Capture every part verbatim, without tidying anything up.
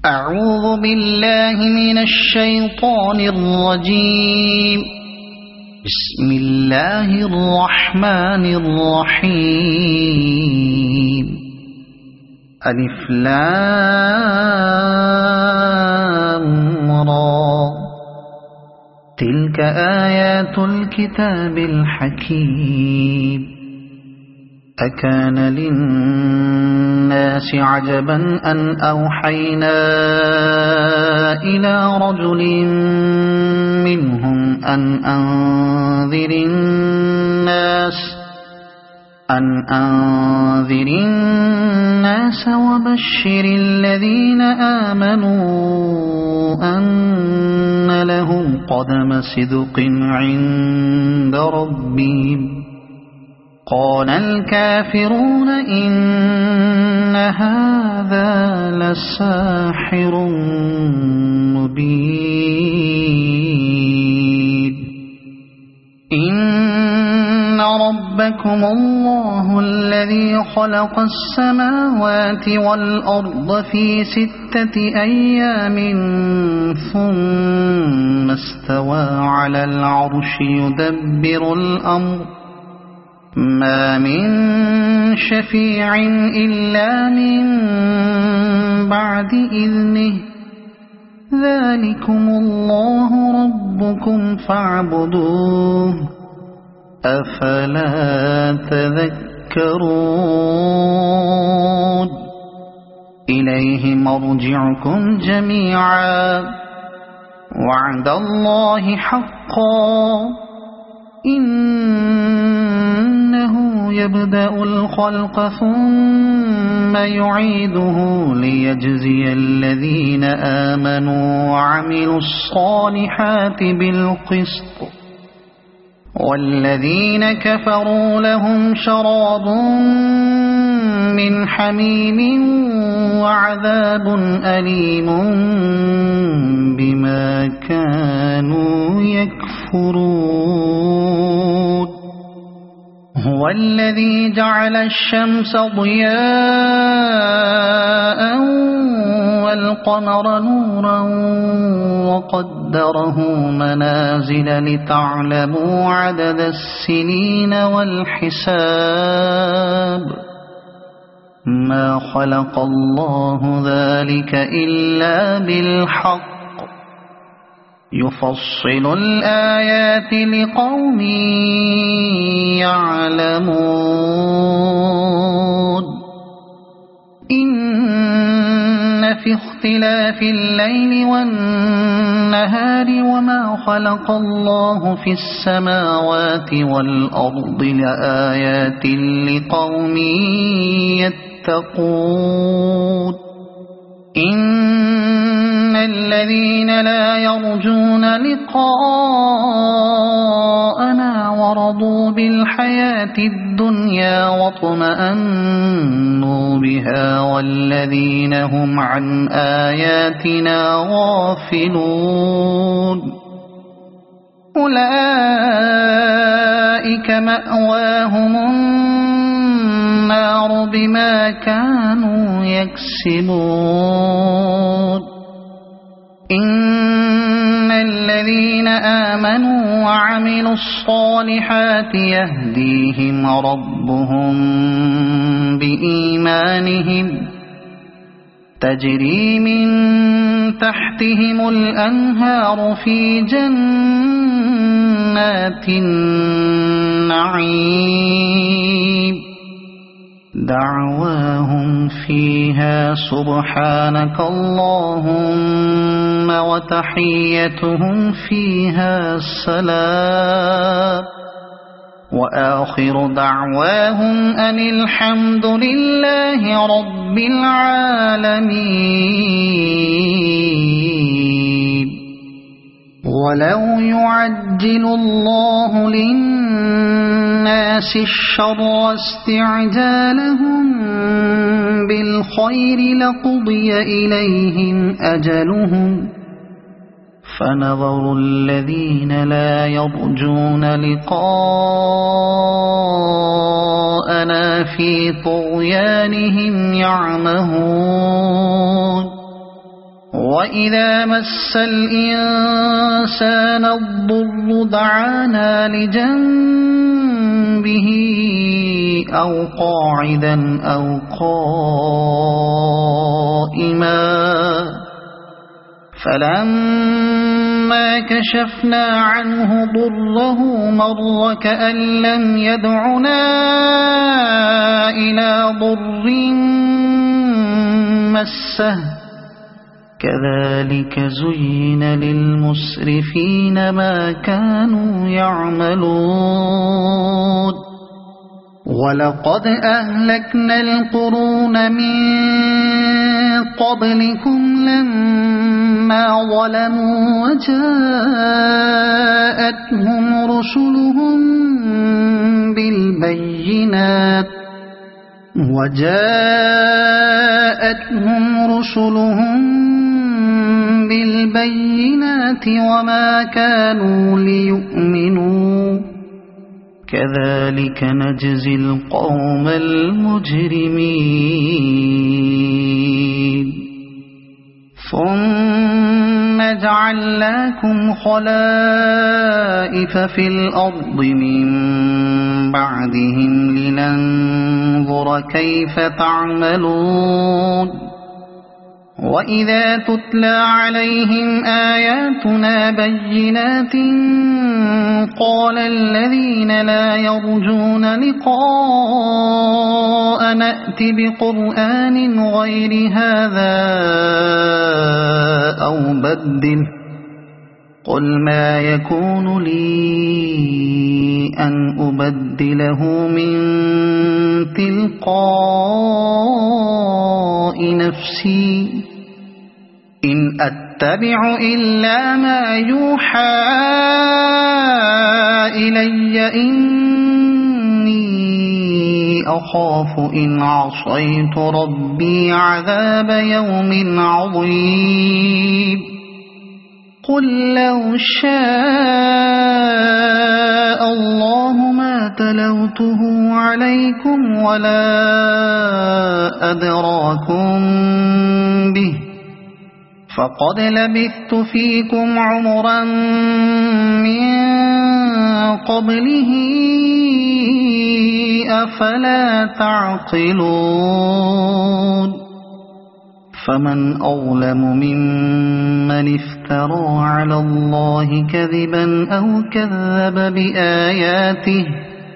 أعوذ بالله من الشيطان الرجيم. بسم الله الرحمن الرحيم. ألف لام را. تلك آيات الكتاب الحكيم. أكان للناس عجبا أن أوحينا إلى رجل منهم أن أنذر الناس أن أنذر الناس وبشر الذين آمنوا أن لهم قدم صدق عند ربهم. قال الكافرون إن هذا لساحر مبين. إن ربكم الله الذي خلق السماوات والأرض في ستة أيام ثم استوى على العرش يدبر الأمر ما من شفيع إلا من بعد إذنه. ذلكم الله ربكم فاعبدوه أفلا تذكرون. إليه مرجعكم جميعا وعد الله حقا. إنه يبدأ الخلق ثم يعيده ليجزي الذين آمنوا وعملوا الصالحات بالقسط والذين كفروا لهم شراب من حميم وعذاب أليم بما كانوا يكفرون. هو الذي جعل الشمس ضياء والقمر نورا وقدره منازل لتعلموا عدد السنين والحساب. ما خلق الله ذلك إلا بالحق. يفصل الآيات لقوم يعلمون. إن في اختلاف الليل والنهار وما خلق الله في السماوات والأرض لآيات لقوم يتقون. إن الذين لا يرجون لقاءنا ورضوا بالحياة الدنيا واطمأنوا بها والذين هم عن آياتنا غافلون أولئك مأواهم النار بما كانوا يكسبون. إن الذين آمنوا وعملوا الصالحات يهديهم ربهم بإيمانهم تجري من تحتهم الأنهار في جنات النعيم. دعواهم فيها سبحانك اللهم وتحيتهم فيها سلام وآخر دعواهم أن الحمد لله رب العالمين. ولو يعجل الله للناس الشر استعجالهم بالخير لقضي إليهم أجلهم فنظر الذين لا يرجون لقاءنا في طغيانهم يعمهون وإذا مس الإنسان الضر دعانا لجنبه أو قاعدا أو قائما فلما كشفنا عنه ضره مر كأن لم يدعنا إلى ضر مسه كذلك زين للمسرفين ما كانوا يعملون ولقد أهلكنا القرون من قبلكم لما ظلموا وجاءتهم رسلهم بالبينات وجاءتهم رسلهم بالبينات وما كانوا ليؤمنوا كذلك نجزي القوم المجرمين ثم جعلناكم خلائف في الأرض من بعدهم لننظر كيف تعملون وإذا تتلى عليهم آياتنا بينات قال الذين لا يرجون لقاء نأت بقرآن غير هذا أو بدل قل ما يكون لي أن أبدله من تلقاء نفسي إن أتبع إلا ما يوحى إلي إني أخاف إن عصيت ربي عذاب يوم عظيم قل لو شاء الله ما تلوته عليكم ولا أدراكم به فقد لبثت فيكم عمرا من قبله أفلا تعقلون فمن أظلم ممن افترى على الله كذبا أو كذب بآياته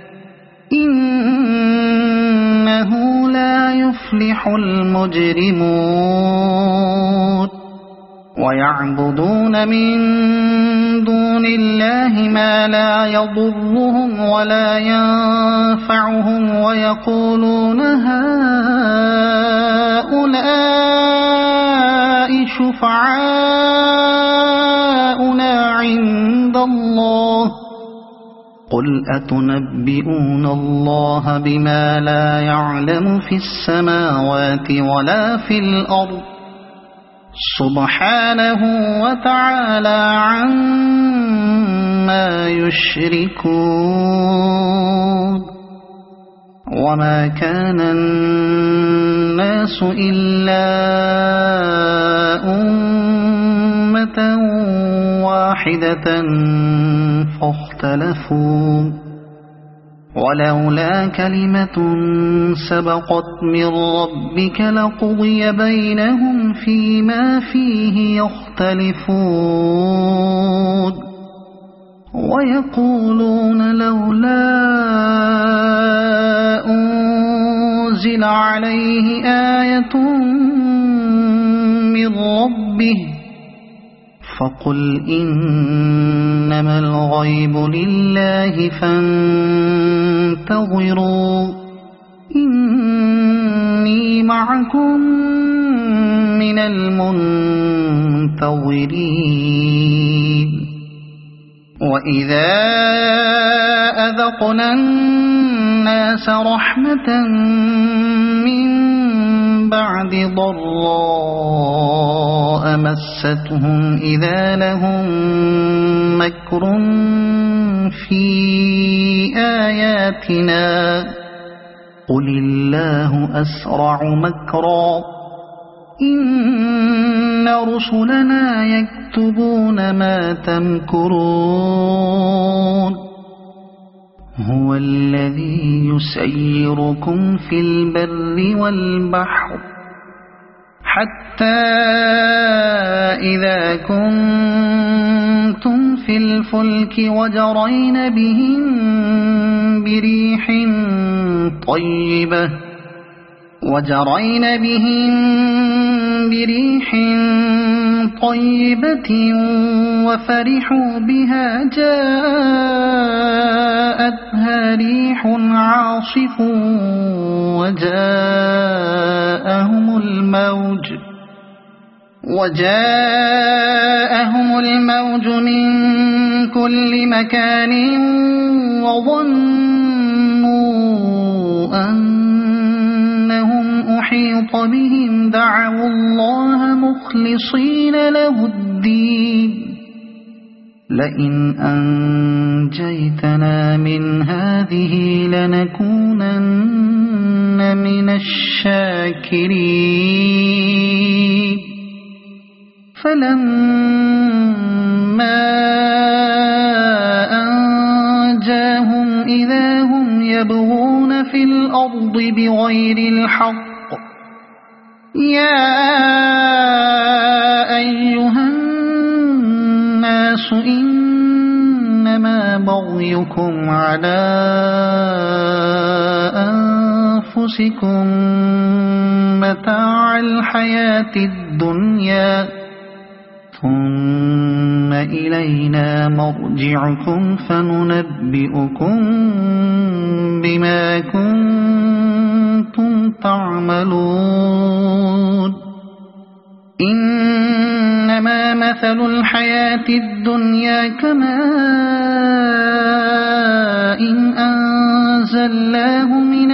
إنه لا يفلح المجرمون ويعبدون من دون الله ما لا يضرهم ولا ينفعهم ويقولون هؤلاء شفعاؤنا عند الله قل أتنبئون الله بما لا يعلم في السماوات ولا في الأرض سبحانه وتعالى عما يشركون وما كان الناس إلا أمة واحدة فاختلفوا ولولا كلمة سبقت من ربك لقضي بينهم فيما فيه يختلفون ويقولون لولا أنزل عليه آية من ربه فقل إنما الغيب لله فانتظروا إني معكم من المنتظرين وإذا أذقنا الناس رحمة من بعد ضراء مستهم إذا لهم مكر في آياتنا قل الله أسرع مكرا إن رسلنا يكتبون ما تمكرون هو الذي يسيركم في البر والبحر حتى إذا كنتم في الفلك وجرين بهم بريح طيبة وجرين بهم بريح طيبة وفرحوا بها جاءتها ريح عاصف وجاءهم الموج وجاءهم الموج من كل مكان وظنوا أنهم أحيط بهم دعوا الله مخلصين له الدين لئن أنجيتنا من هذه لنكونن من الشاكرين فلما أنجاهم إذا هم يبغون في الأرض بغير الحق يا أيها الناس إنما بغيكم على أنفسكم متاع الحياة الدنيا ثم إلينا مرجعكم فننبئكم بما كنتم تعملون إنما مثل الحياة الدنيا كماء إن أنزلناه من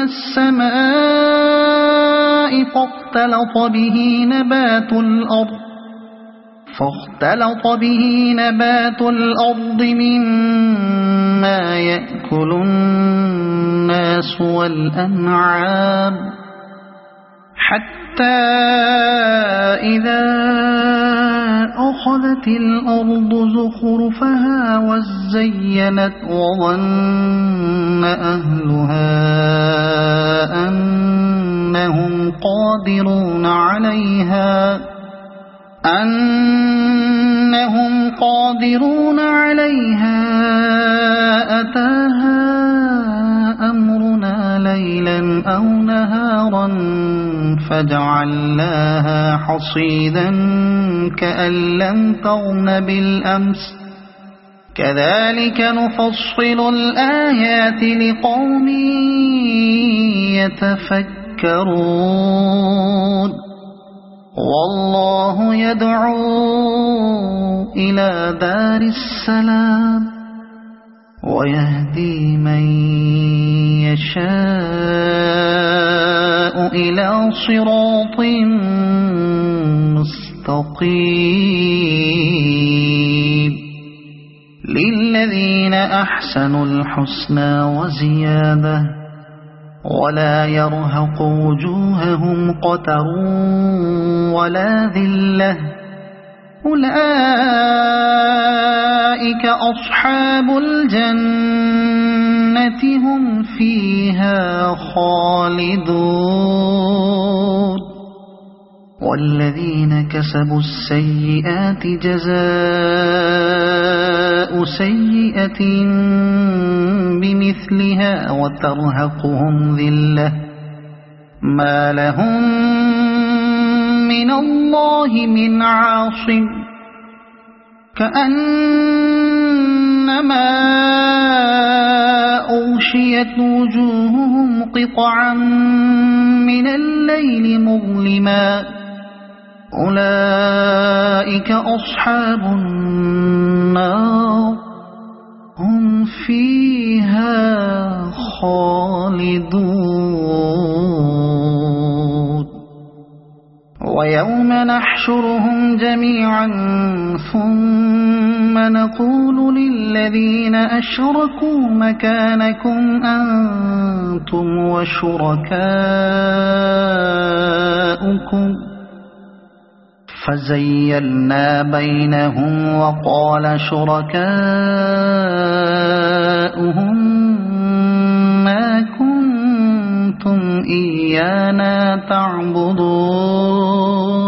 السماء فاختلط به نبات الأرض فاختلط به نبات الأرض مما يأكل الناس والأنعام حتى إذا أخذت الأرض زخرفها وزينت وظن أهلها أنهم قادرون عليها أنهم قادرون عليها أتاها أمرنا ليلا أو نهارا فجعلناها حصيدا كأن لم تغن بالأمس كذلك نفصل الآيات لقوم يتفكرون والله يدعو إلى دار السلام ويهدي من يشاء إلى صراط مستقيم للذين أحسنوا الحسنى وزيادة ولا يرهق وجوههم قتر ولا ذلة أولئك أصحاب الجنة هم فيها خالدون والذين كسبوا السيئات جزاء سيئة بمثلها وترهقهم ذلة ما لهم من الله من عاصم كأنما أغشيت وجوههم قطعا من الليل مظلما أولئك أصحاب النار هم فيها خالدون ويوم نحشرهم جميعا ثم نقول للذين أشركوا مكانكم أنتم وشركاؤكم فزيلنا بينهم وقال شركاؤهم ما كنتم إيانا تعبدون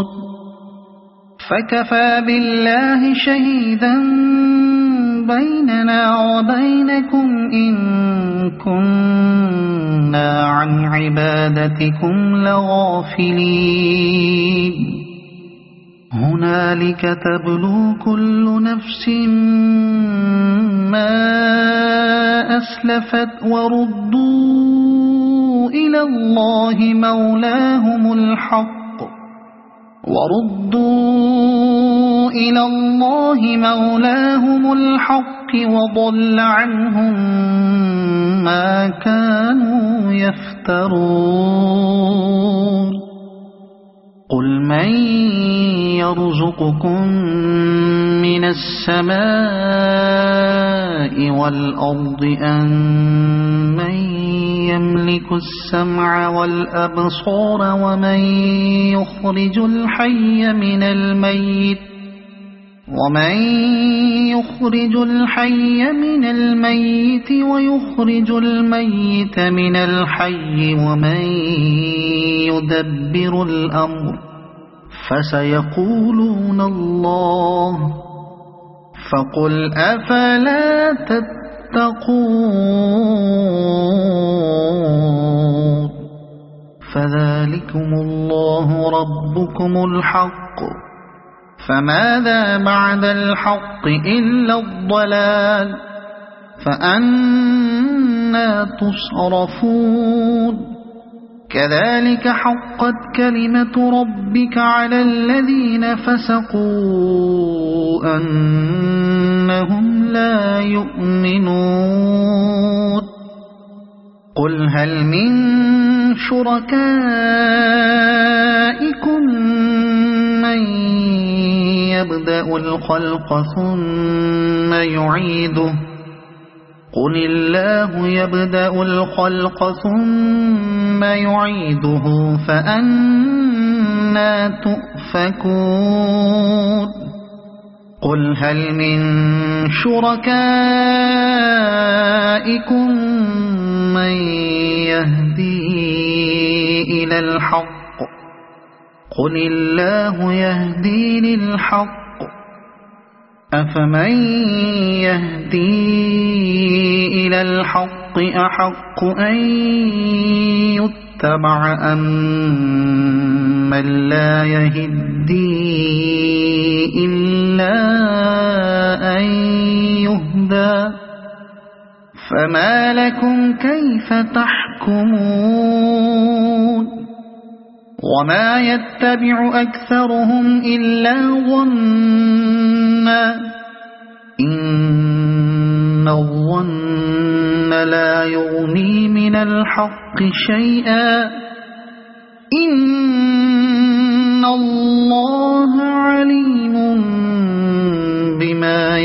فكفى بالله شهيدا بيننا وبينكم إن كنا عن عبادتكم لغافلين هنالك تبلو كل نفس ما أسلفت وردوا إلى الله مولاهم الحق وردوا إلى الله مولاهم الحق وضل عنهم ما كانوا يفترون قل من يرزقكم من السماء والأرض أم من يملك السمع والأبصار ومن يخرج الحي من الميت ومن يخرج الحي من الميت ويخرج الميت من الحي ومن يدبر الأمر فسيقولون الله فقل أفلا تتقون فذلكم الله ربكم الحق فماذا بعد الحق إلا الضلال فأنى تصرفون كذلك حقت كلمة ربك على الذين فسقوا أنهم لا يؤمنون قل هل من شركائكم من يبدأ الخلق ثم يعيده قل الله يبدأ الخلق ثم يعيده فأنى تؤفكون قل هل من شركائكم من يهدي إلى الحق قل الله يهدي للحق أفمن يهدي إلى الحق أحق أن يتبع أم من لا يهدي إلا أن يهدى فما لكم كيف تحكمون وما يتبع أكثرهم إلا ظنا إن الظن لا يغني من الحق شيئا إن الله عليم بما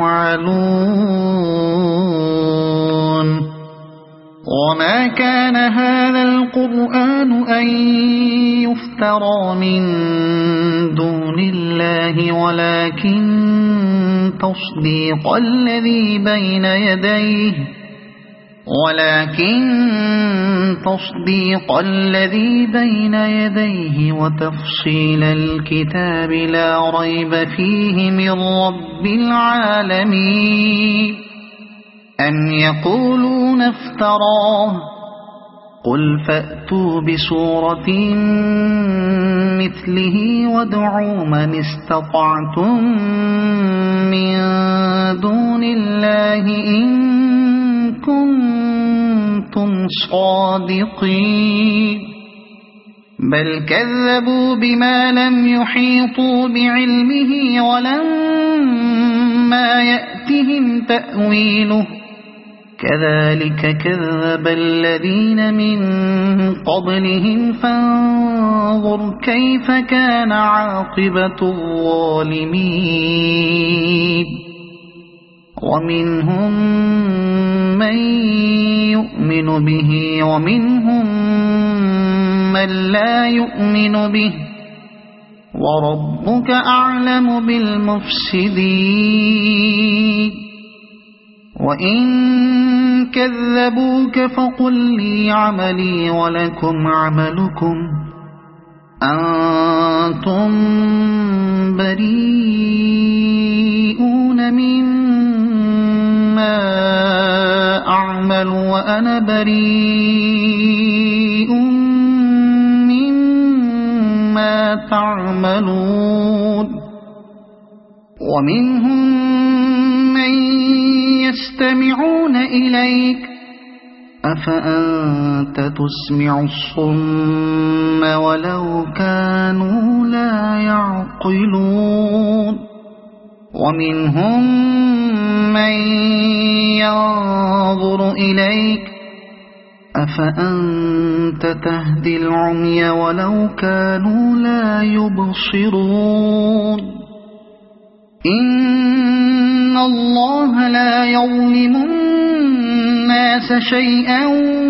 يفعلون وما كان هذا القرآن أن يفترى من دون الله ولكن تصديق الذي بين يديه ولكن تصديق الذي بين يديه وتفصيل الكتاب لا ريب فيه من رب العالمين أم يقولون افتراه قل فأتوا بسورة مثله وادعوا من استطعتم من دون الله إن كنتم صادقين بل كذبوا بما لم يحيطوا بعلمه ولما يأتهم تأويله كذلك كذب الذين من قبلهم فانظر كيف كان عاقبة الظالمين ومنهم من يؤمن به ومنهم من لا يؤمن به وربك أعلم بالمفسدين وإن كذبوك فقل لي عملي ولكم عملكم أنتم بريئون مما أعمل وأنا بريء مما تعملون ومنهم من يستمعون إليك أفأنت تسمع الصم ولو كانوا لا يعقلون ومنهم من ينظر إليك أفأنت تهدي العمي ولو كانوا لا يبصرون إن الله لا يظلم الناس شيئا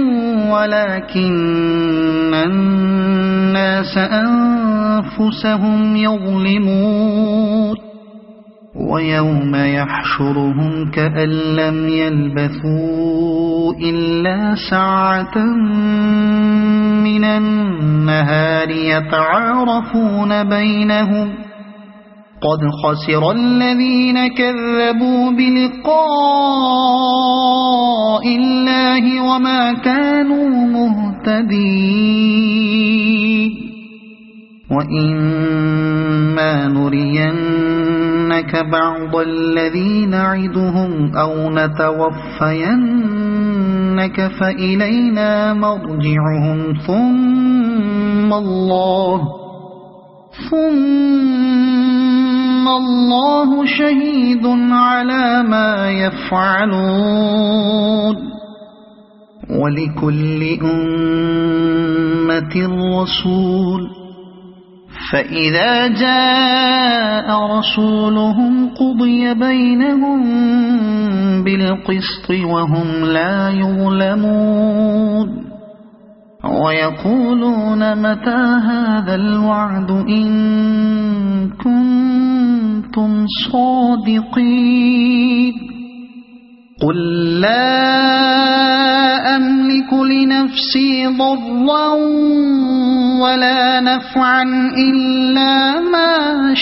ولكن الناس أنفسهم يظلمون ويوم يحشرهم كأن لم يلبثوا إلا ساعة من النهار يتعارفون بينهم قد خسر الذين كذبوا بلقاء الله وما كانوا مهتدين وإما نرينك بعض الذي نعدهم أو نتوفينك فإلينا مرجعهم ثم الله ثم الله شهيد على ما يفعلون ولكل أمة رسول فإذا جاء رسولهم قضي بينهم بالقسط وهم لا يظلمون ويقولون متى هذا الوعد إن كنتم صادقين قل لا أملك لنفسي ضرا ولا نفعا إلا ما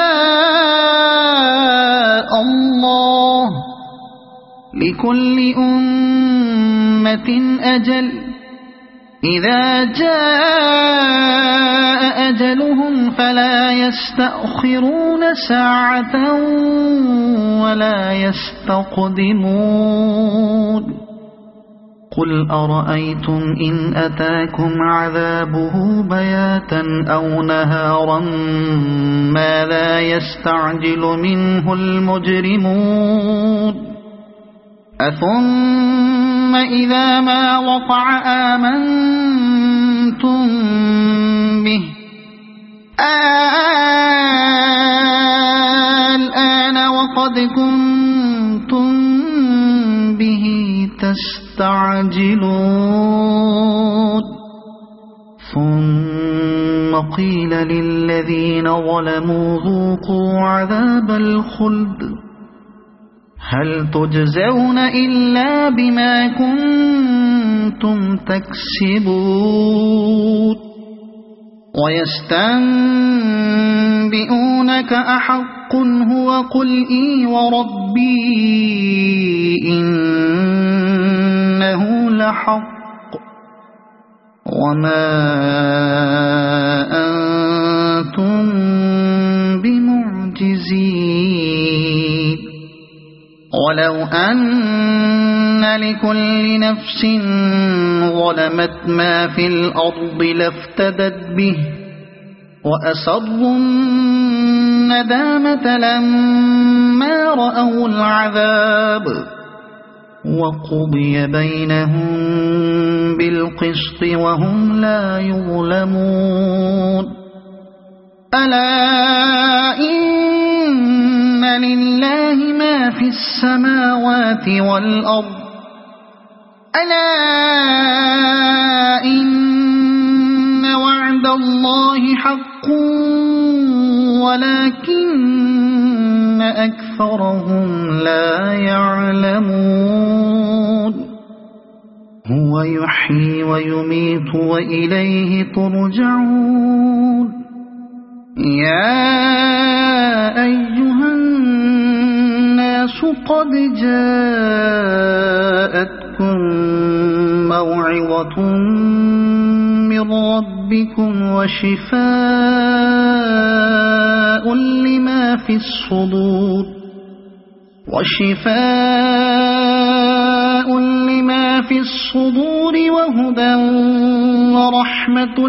شاء الله لكل أمة أجل إذا جاء أجلهم فلا يستأخرون ساعة ولا يستقدمون قل أرأيتم إن أتاكم عذابه بياتا أو نهارا ماذا يستعجل منه المجرمون أثم إذا ما وقع آمنتم به الآن وقد كنتم به تستعجلون ثم قيل للذين ظلموا ذوقوا عذاب الخلد هل تجزون إلا بما كنتم تكسبون ويستنبئونك أحق هو قل إي وربي إنه لحق وما أنتم بمعجزين ولو أن لكل نفس ظلمت ما في الأرض لافتدت به وأسروا الندامة لما رأوا العذاب وقضي بينهم بالقسط وهم لا يظلمون ألا إن لله ما في السماوات والأرض ألا إن وعد الله حق ولكن أكثرهم لا يعلمون هو يحيي ويميت وإليه ترجعون يا أيها الناس قد جاءتكم موعظة من ربكم وشفاء لما في الصدور وشفاء لما في الصدور وهدى ورحمة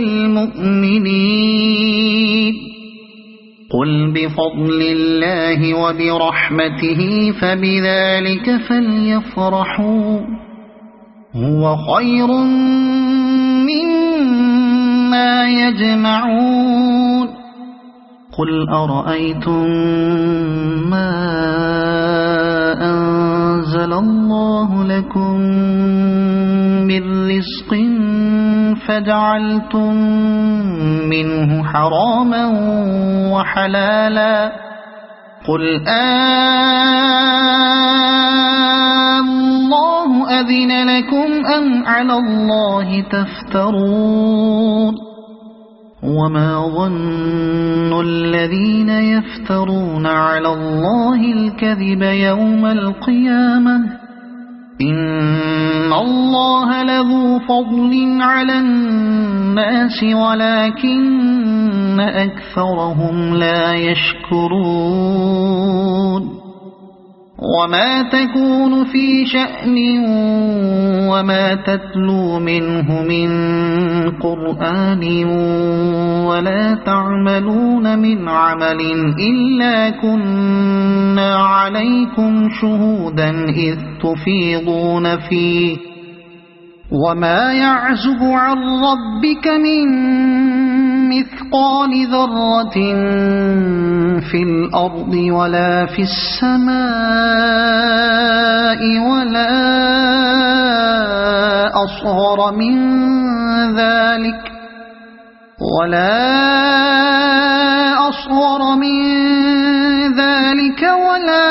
للمؤمنين قل بفضل الله وبرحمته فبذلك فليفرحوا هو خير مما يجمعون قل أرأيتم ما أنزل الله لكم من رزق فجعلتم منه حراما وحلالا قل الله أذن لكم أم على الله تفترون وما ظن الذين يفترون على الله الكذب يوم القيامة إن الله لذو فضل على الناس ولكن أكثرهم لا يشكرون وما تكون في شأن وما تتلو منه من قرآن ولا تعملون من عمل إلا كنا عليكم شهودا إذ تفيضون فيه وما يعزب عن ربك من مثقال ذرة في الأرض ولا في السماء ولا أصغر من ذلك ولا أصغر من ذلك ولا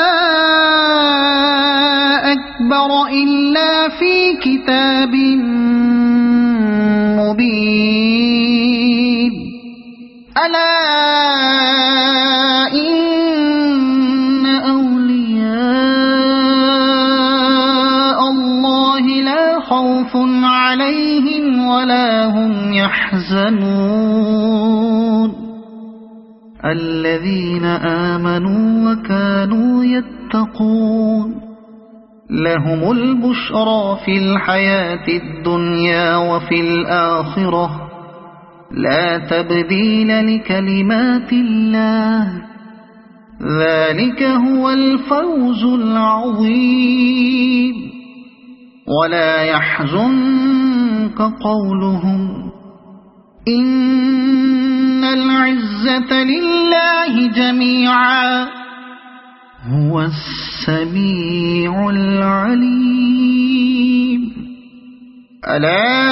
أكبر إلا في كتاب مبين ألا إن أولياء الله لا خوف عليهم ولا هم يحزنون الذين آمنوا وكانوا يتقون لهم البشرى في الحياة الدنيا وفي الآخرة لا تبديل لكلمات الله ذلك هو الفوز العظيم ولا يحزنك قولهم إن العزة لله جميعا هو السميع العليم ألا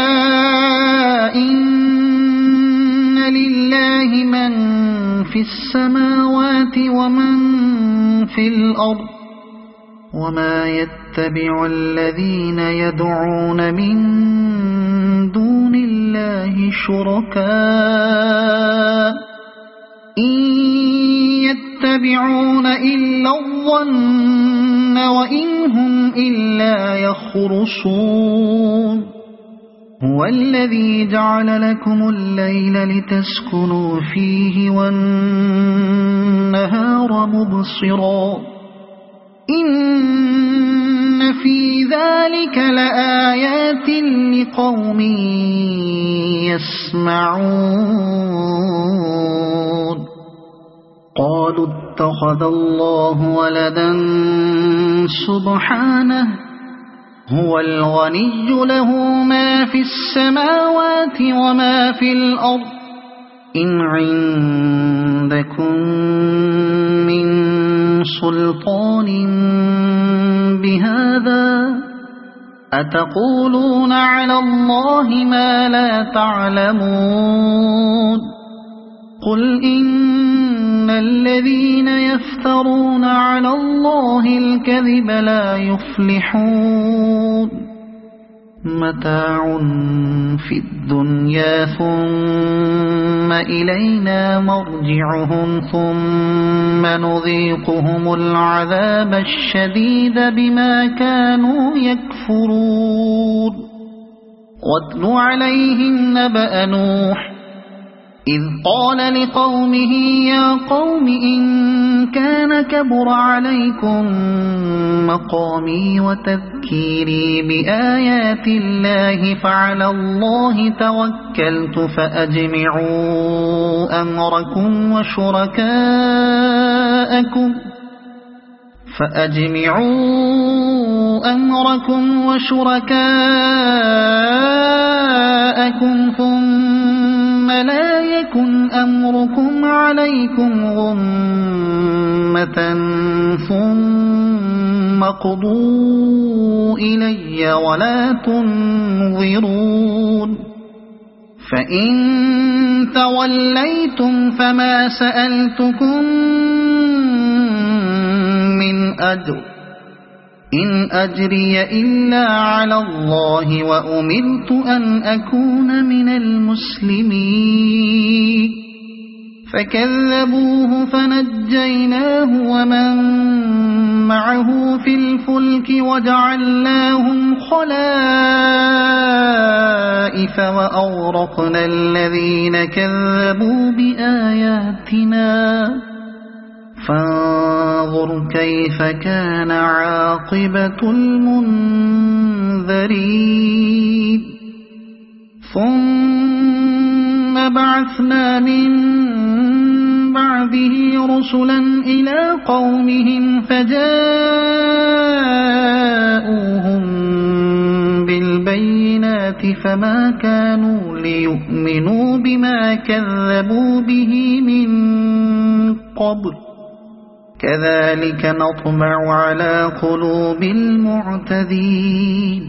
إن لله من في السماوات ومن في الأرض وما يتبع الذين يدعون من دون الله شركاء إن يتبعون إلا الظن وإن هم إلا يخرصون هو الذي جعل لكم الليل لتسكنوا فيه والنهار مبصرا إن في ذلك لآيات لقوم يسمعون قالوا اتخذ الله ولدا سبحانه هو الغني له ما في السماوات وما في الأرض إن عندكم من سلطان بهذا أتقولون على الله ما لا تعلمون قل إن إن الذين يفترون على الله الكذب لا يفلحون متاع في الدنيا ثم إلينا مرجعهم ثم نذيقهم العذاب الشديد بما كانوا يكفرون واتل عليهم نبأ نوح إذ قال لقومه يا قوم إن كان كبر عليكم مقامي وتذكيري بآيات الله فعلى الله توكلت فأجمعوا أمركم وشركاءكم فأجمعوا أمركم وشركاءكم ثم لا يكن أمركم عليكم غمة ثم قضوا إلي ولا تنظرون فإن توليتم فما سألتكم من أجر إن أجري إلا على الله وأمرت أن أكون من المسلمين فكذبوه فنجيناه ومن معه في الفلك وجعلناهم خلائف وأغرقنا الذين كذبوا بآياتنا فانظر كيف كان عاقبة المنذرين ثم بعثنا من بعده رسلا إلى قومهم فجاءوهم بالبينات فما كانوا ليؤمنوا بما كذبوا به من قبل كذلك نطبع على قلوب المعتدين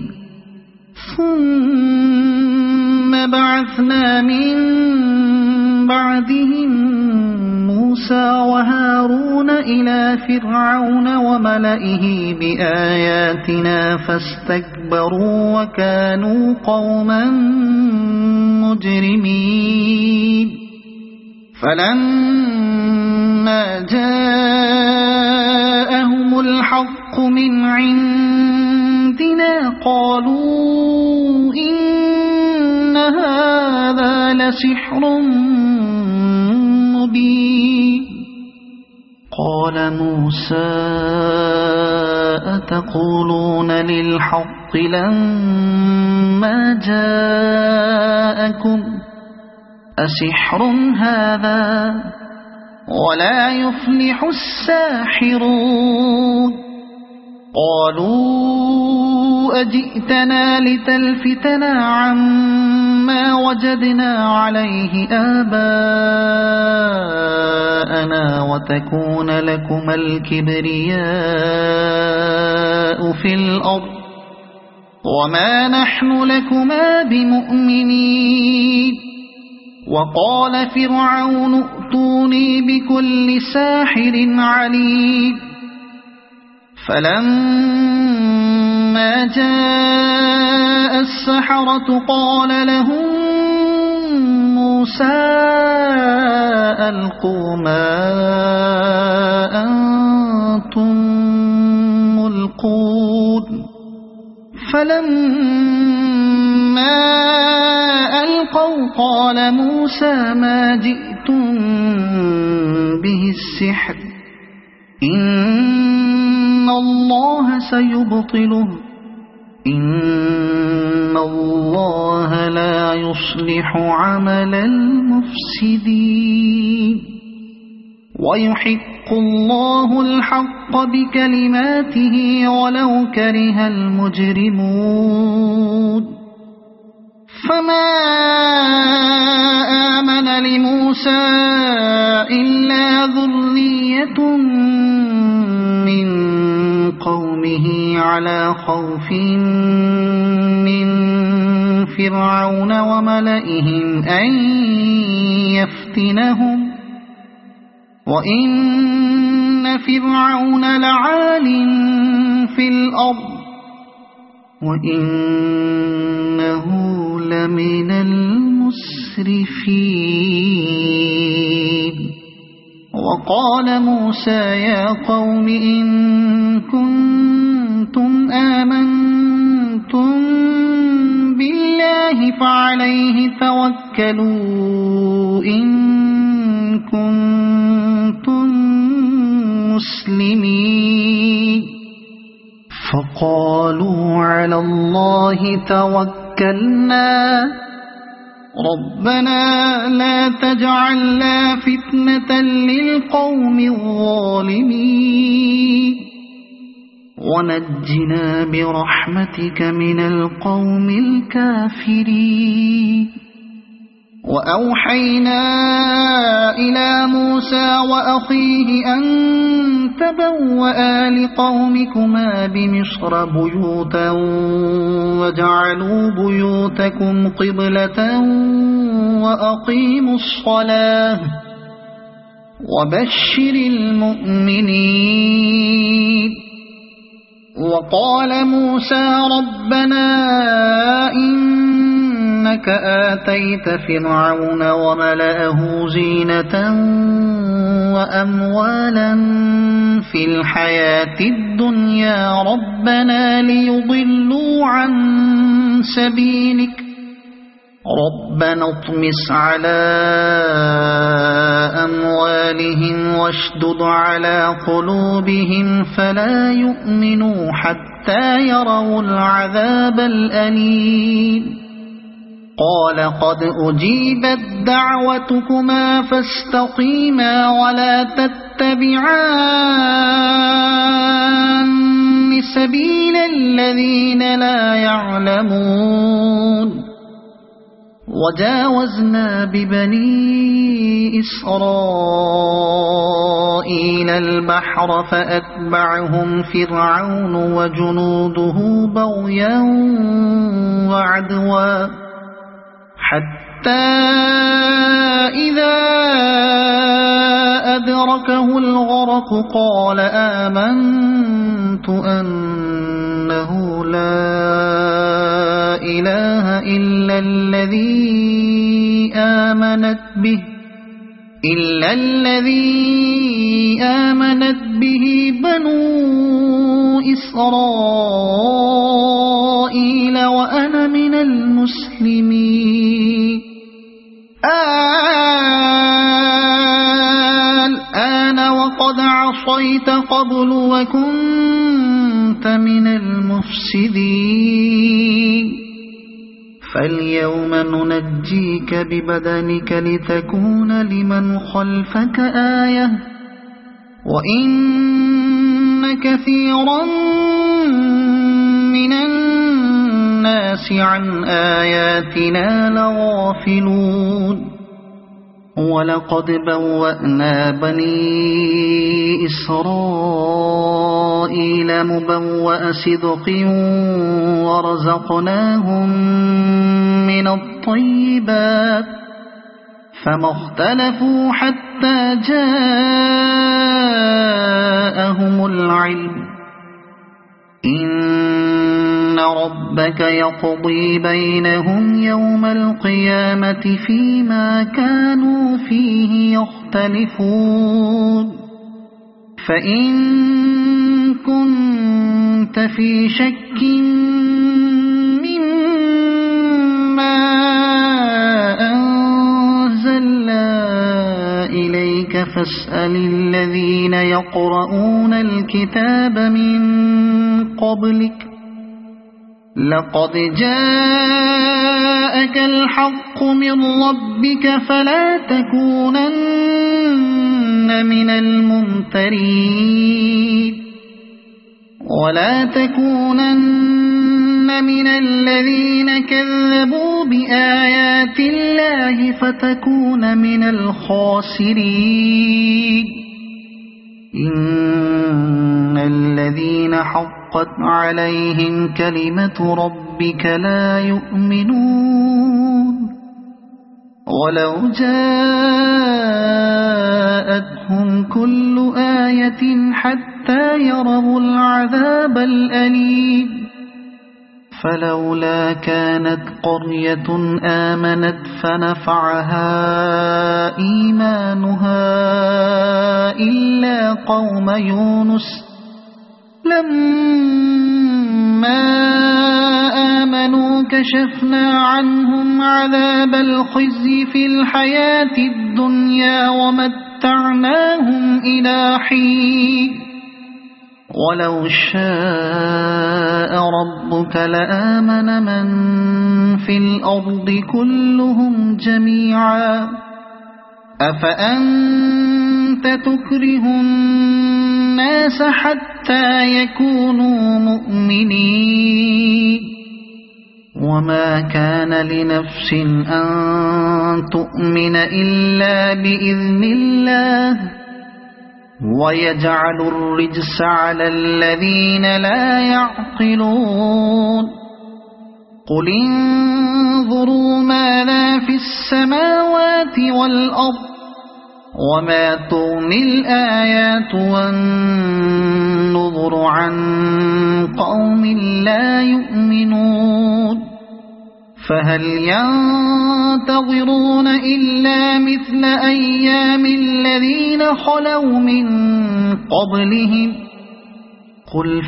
ثم بعثنا من بعدهم موسى وهارون إلى فرعون وملئه بآياتنا فاستكبروا وكانوا قوما مجرمين فلما جاءهم الحق من عندنا قالوا إن هذا لسحر مبين قال موسى أتقولون للحق لما جاءكم أسحر هذا ولا يفلح الساحرون قالوا أجئتنا لتلفتنا عما وجدنا عليه آباءنا وتكون لكما الكبرياء في الأرض وما نحن لكما بمؤمنين وقال فرعون ائتوني بكل ساحر عليم فلما جاء السحرة قال لهم موسى ألقوا ما أنتم ملقون فلما ألقوا قال موسى ما جئتم به السحر إن الله سيبطله إن الله لا يصلح عمل المفسدين ويحق الله الحق بكلماته ولو كره المجرمون فما آمن لموسى إلا ذرية من قومه على خوف من فرعون وملئهم أن يفتنهم وإن فرعون لعال في الأرض وإنه لمن المسرفين وقال موسى يا قوم إن كنتم آمنتم بالله فعليه توكلوا إن كنتم مسلمين فقالوا على الله توكلنا ربنا لا تجعلنا فتنة للقوم الظالمين ونجنا برحمتك من القوم الكافرين وأوحينا إلى موسى وأخيه أن تبوأ لقومكما بمصر بيوتا وجعلوا بيوتكم قبلة وأقيموا الصلاة وبشر المؤمنين وقال موسى ربنا إنك آتيت فرعون وملأه زينة وأموالا في الحياة الدنيا ربنا ليضلوا عن سبيلك ربنا اطمس على أموالهم واشدد على قلوبهم فلا يؤمنوا حتى يروا العذاب الأليم قال قد أجيبت دعوتكما فاستقيما ولا تتبعان سبيل الذين لا يعلمون وجاوزنا ببني إسرائيل البحر فأتبعهم فرعون وجنوده بغيا وعدوا حتى إذا أدركه الغرق قال آمنت أنه لا إله إلا الذي آمنت به إلا الذي آمنت به بنو إسرائيل وأنا من المسلمين الآن وقد عصيت قبل وكنت من المفسدين فاليوم ننجيك ببدنك لتكون لمن خلفك آية وإن كثيرا من الناس عن آياتنا لغافلون ولقد بوأنا بني إسرائيل مبوأ صدق ورزقناهم من الطيبات فما اختلفوا حتى جاءهم العلم إن ربك يقضي بينهم يوم القيامة فيما كانوا فيه يختلفون فإن كنت في شك مما أنزلنا إليك فاسأل الذين يقرؤون الكتاب من قبلك لقد جاءك الحق من ربك فلا تكونن من الممترين ولا تكونن من الذين كذبوا بآيات الله فتكون من الخاسرين إن الذين حقت عليهم كلمة ربك لا يؤمنون ولو جاءتهم كل آية حتى يروا العذاب الأليم فلولا كانت قرية آمنت فنفعها إيمانها إلا قوم يونس لما آمنوا كشفنا عنهم عذاب الخزي في الحياة الدنيا ومتعناهم إلى حين ولو شاء ربك لآمن من في الأرض كلهم جميعا أفأنت تكره الناس حتى يكونوا مؤمنين وما كان لنفس أن تؤمن إلا بإذن الله ويجعل الرجس على الذين لا يعقلون قل انظروا ماذا في السماوات والأرض وما تغني الآيات والنذر عن قوم لا يؤمنون فهل ينتظرون إلا مثل أيام الذين خلوا من قبلهم قل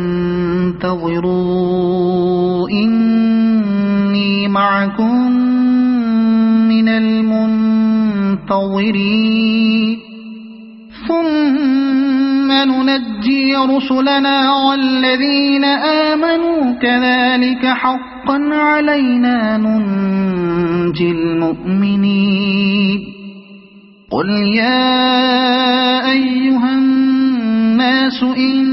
فانتظروا إني معكم من المنتظرين ثم ننجي رسلنا والذين آمنوا كذلك حقا علينا ننجي المؤمنين قل يا أيها الناس إن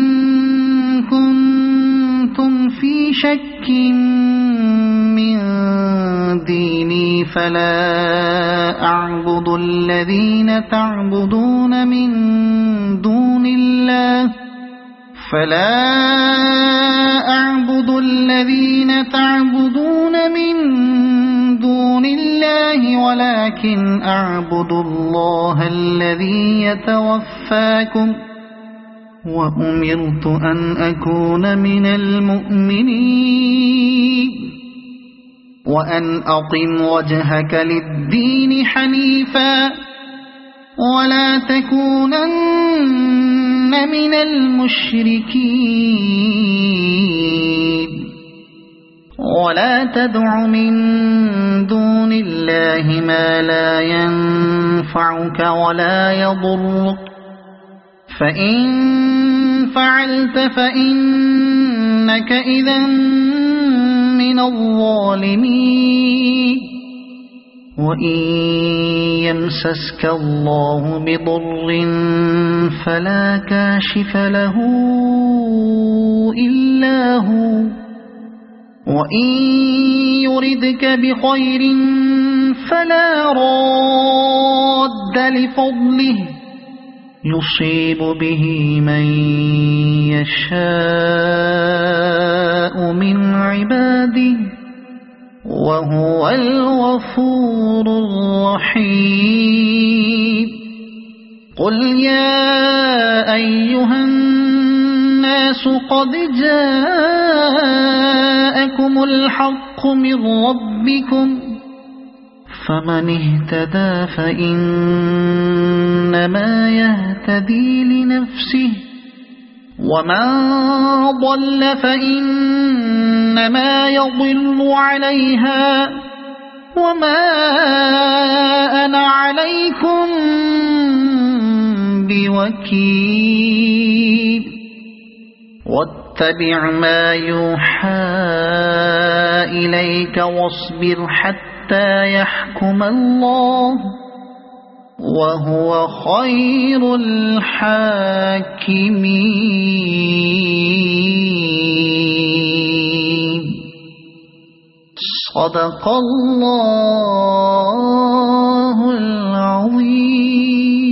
كنتم في شك من ديني فلا أعبد الذين تعبدون من دون الله فلا أعبد الذين تعبدون من دون الله ولكن أعبد الله الذي يتوفاكم وأمرت أن أكون من المؤمنين وأن أقم وجهك للدين حنيفا ولا تكونن من المشركين ولا تدع من دون الله ما لا ينفعك ولا يضرك فإن فعلت فإنك إذا من الظالمين وإن يمسسك الله بضر فلا كاشف له إلا هو وإن يردك بخير فلا راد لفضله يصيب به من يشاء من عباده وهو الغفور الرحيم قل يا أيها الناس قد جاءكم الحق من ربكم فمن اهتدى فإنما يهتدي لنفسه ومن ضل فإنما يضل عليها وما أنا عليكم بوكيل واتبع ما يوحى إليك واصبر حتى يحكم الله وهو خير الحاكمين صدق الله العظيم.